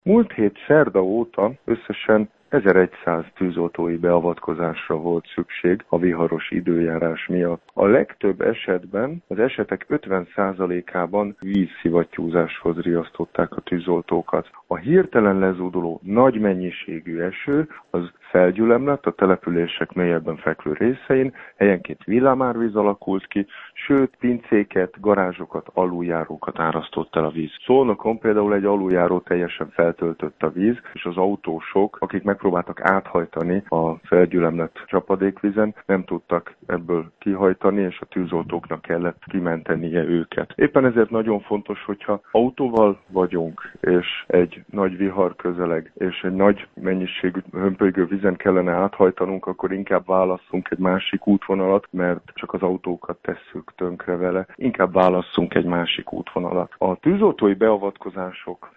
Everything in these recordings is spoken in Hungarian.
Múlt hét szerda óta összesen 1100 tűzoltói beavatkozásra volt szükség a viharos időjárás miatt. A legtöbb esetben, az esetek 50%-ában vízszivattyúzáshoz riasztották a tűzoltókat. A hirtelen lezúduló nagy mennyiségű eső az felgyülemlett a települések mélyebben fekvő részein, helyenként villámárvíz alakult ki, sőt pincéket, garázsokat, aluljárókat árasztott el a víz. Szolnokon például egy aluljáró teljesen feltöltött a víz, és az autósok, akik megpróbáltak áthajtani a felgyülemlett csapadékvízen, nem tudtak ebből kihajtani, és a tűzoltóknak kellett kimentenie őket. Éppen ezért nagyon fontos, hogyha autóval vagyunk, és egy nagy vihar közeleg, és egy nagy mennyiségű hömpölygő vízen kellene áthajtanunk, akkor inkább válasszunk egy másik útvonalat, mert csak az autókat tesszük tönkre vele. Inkább válasszunk egy másik útvonalat. A tűzoltói beavatkozások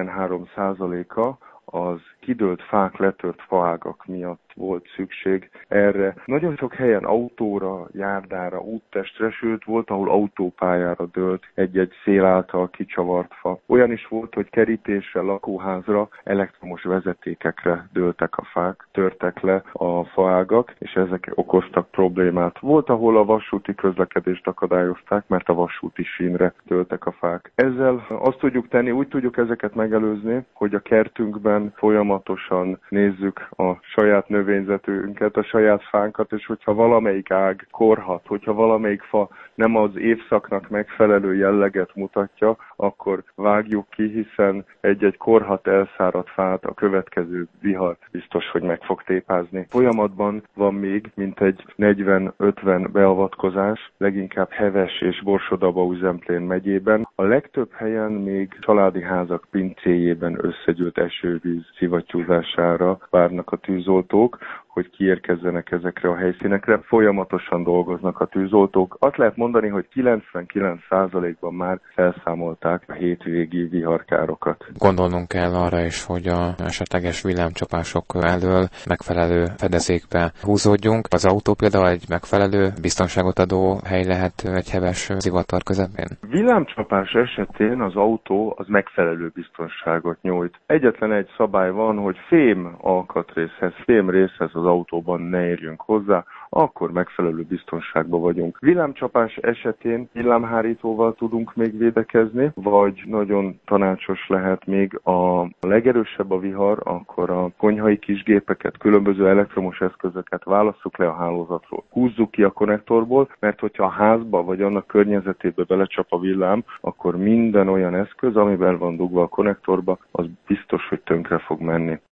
43%-a az kidőlt fák, letört faágak miatt volt szükség erre. Nagyon sok helyen autóra, járdára, úttestre, sőt volt, ahol autópályára dőlt egy-egy szél által kicsavart fa. Olyan is volt, hogy kerítésre, lakóházra, elektromos vezetékekre dőltek a fák, törtek le a faágak, és ezek okoztak problémát. Volt, ahol a vasúti közlekedést akadályozták, mert a vasúti sínre dőltek a fák. Ezzel azt tudjuk tenni, úgy tudjuk ezeket megelőzni, hogy a kertünkben folyamatosan nézzük a saját növényzetünket, a saját fánkat, és hogyha valamelyik ág korhat, hogyha valamelyik fa nem az évszaknak megfelelő jelleget mutatja, akkor vágjuk ki, hiszen egy-egy korhat elszáradt fát a következő vihar biztos, hogy meg fog tépázni. Folyamatban van még mintegy 40-50 beavatkozás, leginkább Heves és Borsod-Abaúj-Zemplén megyében. A legtöbb helyen még családi házak pincéjében összegyűlt esővíz szivattyúzására várnak a tűzoltók, hogy kiérkezzenek ezekre a helyszínekre. Folyamatosan dolgoznak a tűzoltók. Azt lehet mondani, hogy 99%-ban már felszámolták a hétvégi viharkárokat. Gondolnunk kell arra is, hogy a esetleges villámcsapások elől megfelelő fedezékbe húzódjunk. Az autó például egy megfelelő biztonságot adó hely lehet egy heves zivatar közepén? Villámcsapás esetén az autó az megfelelő biztonságot nyújt. Egyetlen egy szabály van, hogy fém alkatrészhez, fém részhez az autóban ne érjünk hozzá, akkor megfelelő biztonságban vagyunk. Villámcsapás esetén villámhárítóval tudunk még védekezni, vagy nagyon tanácsos lehet még a legerősebb a vihar, akkor a konyhai kisgépeket, különböző elektromos eszközöket válasszuk le a hálózatról. Húzzuk ki a konnektorból, mert hogyha a házba vagy annak környezetébe belecsap a villám, akkor minden olyan eszköz, amivel van dugva a konnektorba, az biztos, hogy tönkre fog menni.